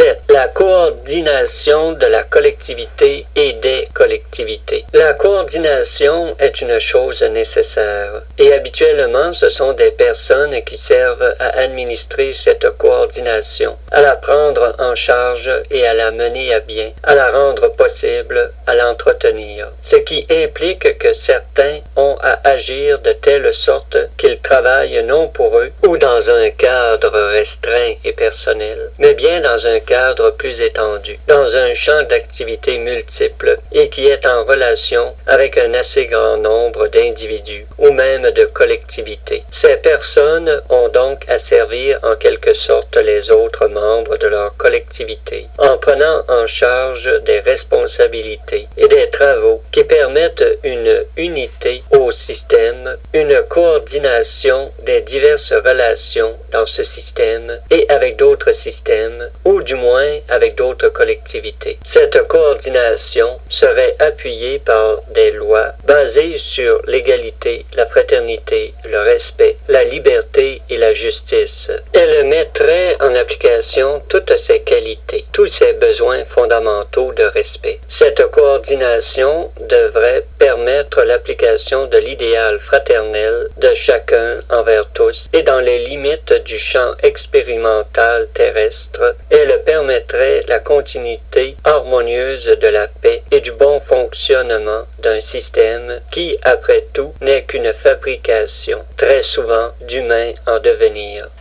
7. La coordination de la collectivité et des collectivités. La coordination est une chose nécessaire et habituellement ce sont des personnes qui servent à administrer cette coordination, à la prendre en charge et à la mener à bien, à la rendre possible, à l'entretenir. Ce qui implique que certains ont à agir de telle sorte qu'ils travaillent non pour eux ou dans un cadre restreint et personnel, mais bien dans un cadre plus étendu, dans un champ d'activité multiple et qui est en relation avec un assez grand nombre d'individus ou même de collectivités. Ces personnes ont donc à servir en quelque sorte les autres membres de leur collectivité, en prenant en charge des responsabilités et des travaux qui permettent une unité au système, une coordination des diverses relations dans ce système et avec d'autres systèmes, ou du moins avec d'autres collectivités. Cette coordination serait appuyée par des lois basées sur l'égalité, la fraternité, le respect, la liberté et la justice. Elle mettrait en application toutes ces qualités, tous ces besoins fondamentaux de respect. Cette coordination devrait permettre l'application de l'idéal fraternel de chacun envers tous et dans les limites du champ expérimental terrestre, elle permettrait la continuité harmonieuse de la paix et du bon fonctionnement d'un système qui, après tout, n'est qu'une fabrication, très souvent, d'humains en devenir.